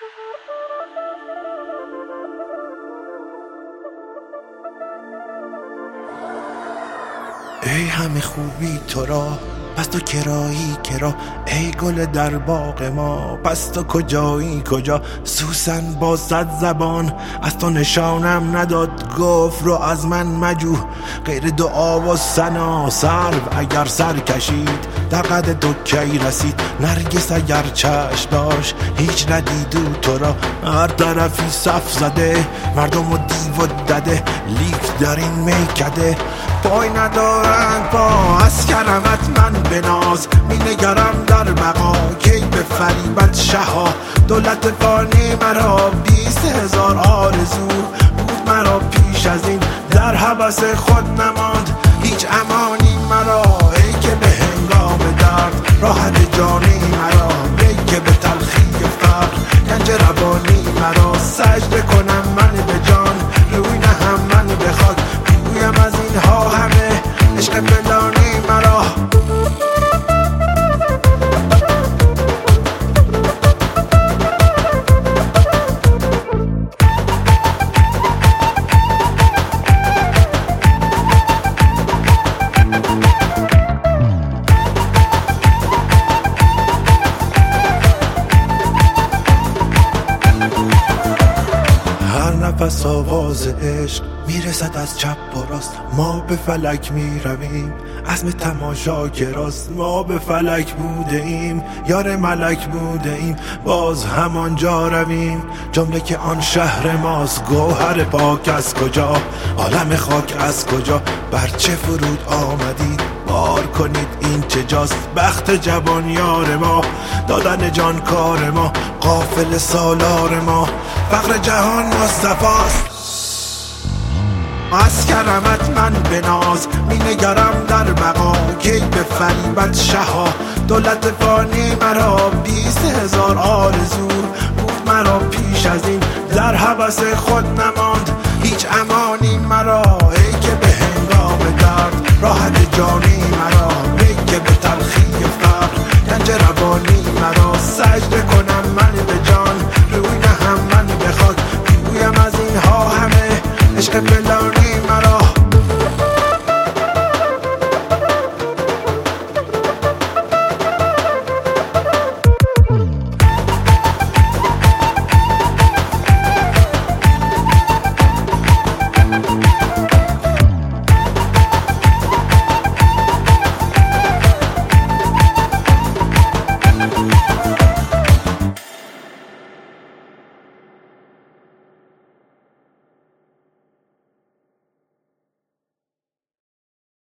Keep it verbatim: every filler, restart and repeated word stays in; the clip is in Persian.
ای همه خوبی تو را پس تو کرایی کرا، ای گل در باغ ما پس تو کجایی کجا. سوسن با صد زبان از تو نشانم نداد، گفت رو از من مجو غیر دعا و ثنا. سرو اگر سر کشید در قد تو کی رسید، نرگس اگر چشم داشت هیچ ندیدو تو را. هر طرفی صف زده مردم و دیو و دده، لیک در این میکده پای ندارند پا. از کرمت من به ناز می نگرم در بقا، کی به فریبت شها. دولت فانی مرا بیست هزار آرزو بود مرا پیش از این، در هوس خود نماند هیچ امانی مرا. ای که به هنگام درد راحت جانی مرا، ای که به تلخی فقر گنج روانی مرا. سجده کنم من به جان روی نهم من به خاک، بگویم از اینها همه عشق فلانی مرا. نفس آواز عشق میرسد از چپ و راست، ما به فلک میرویم عزم تماشا گراست. ما به فلک بوده ایم یار ملک بوده ایم، باز همانجا رویم جمله که آن شهر ماست. گوهر پاک از کجا عالم خاک از کجا، بر چه فرود آمدید بار کنید این چه جاست. بخت جوان یار ما دادن جان کار ما، قافل سالار ما فقر جهان مصطفاست. از کرمت من به ناز می نگرم در بقا، کی به فریبت شها. دولت فانی مرا بیست هزار آرزو بود مرا پیش از این، در هوس خود نماند هیچ امانی مرا. ای که به هنگام درد راحت جانی مرا، ای که به تلخی فقر گنج روانی مرا. سجده کنم من به جان روی نهم من به خاک، بگویم از اینها همه عشق فلانی مرا.